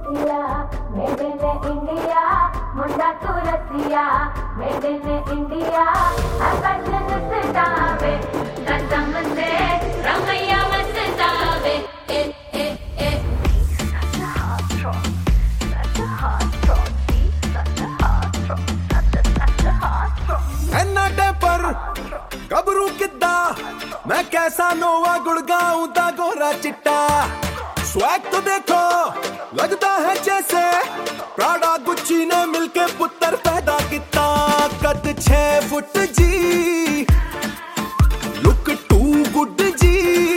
Russia made in India मुंडा तू रसिया मेड इन इंडिया फैशन सतावे कसम से रमैया मस्तावे गबरू किद्दा मैं कैसा नोवा गुड़गांव दा गोरा चिट्टा स्वैग तो देखो लगता है जैसे प्राडा गुच्ची ने मिलके पुत्र पैदा किता कद 6 फुट जी लुक टू गुड जी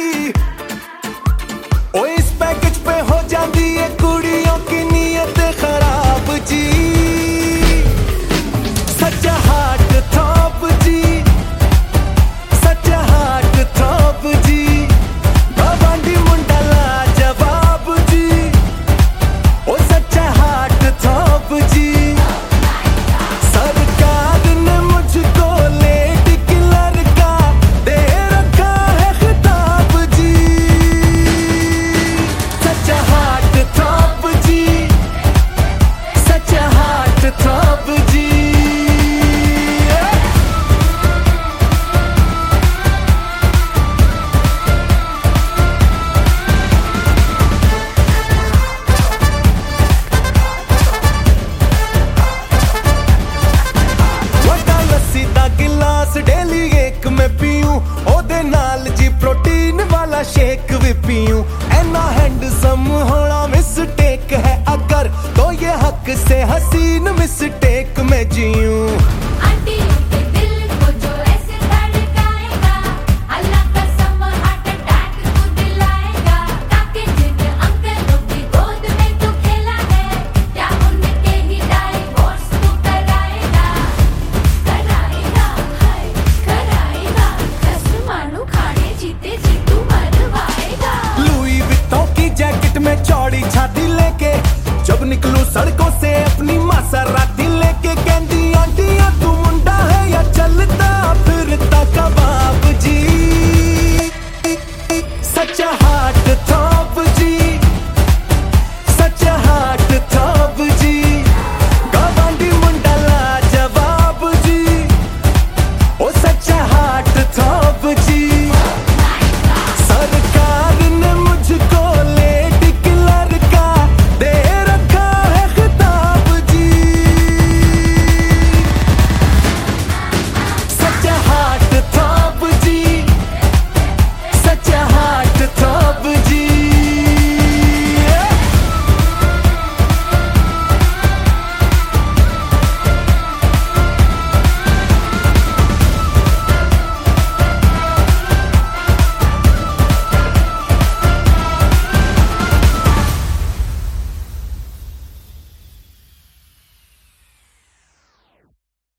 ओ इस पैकेज पे हो जाती है कुड़ियों की नीयत खराब जी सच्चा हार्ट थॉप जी डेली एक मैं पीऊं ओदे नाल जी प्रोटीन वाला शेक भी पीऊं ऐना हैंडसम होना मिस्टेक है अगर तो ये हक से हसीन मिस्टेक में जीऊं आंटी के दिल को जो ऐसे धड़काएगा अल्लाह कसम हार्ट अटैक तू दिलाएगा काके जिन अंकलों की गोद में तू खेला है क्या उनके ही डाइवोर्स तू कराएगा जीते जी तू मरवाएगा लुई वित्तों की जैकेट में चौड़ी छाती लेके जब निकलूं